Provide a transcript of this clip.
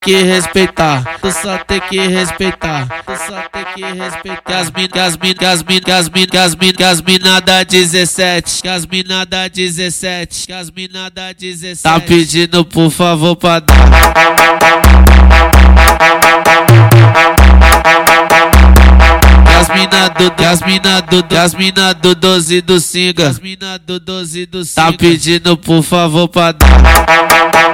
que respeitar, tu só tem que respeitar, tu só tem que respeitar. As mina da 17, as mina da 17, as mina da 17. Tá pedindo por favor pra dar. As mina do 12 do Singa, as mina do 12 do Singa. Tá pedindo por favor pra dar.